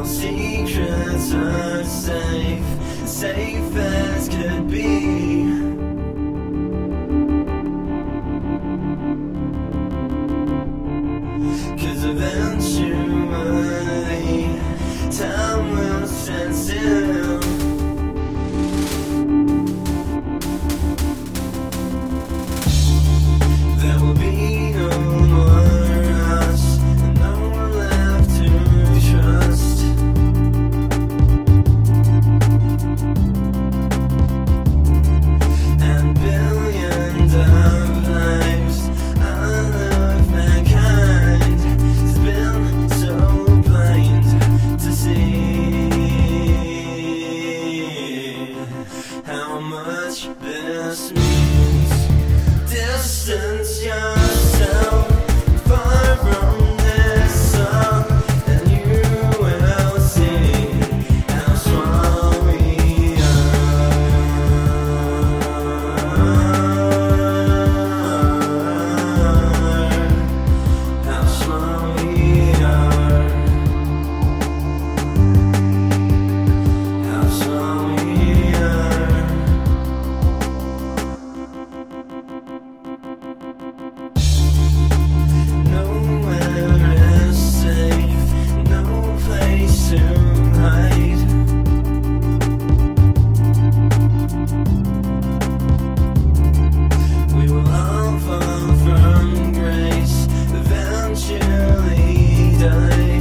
Our secrets are safe, safe as could be. 'Cause eventually time will stand still. There will be no more us, and no one left to trust. And billions of lives unlived mankind has been so blind to see how much this means. Distance yourself far from this song, and you will see how small we are. How small we are. How small we are. Nowhere is safe, no place to hide. We will all fall from grace, eventually die.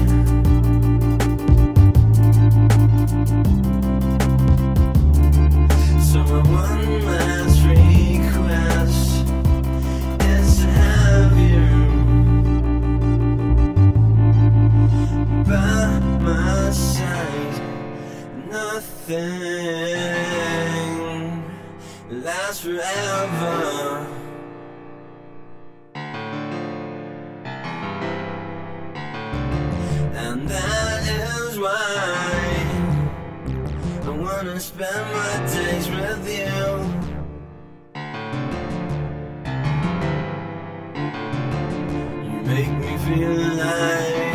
So my one last request is to have you by my side. Nothing lasts forever, and that is why I wanna spend my days with you. You make me feel alive.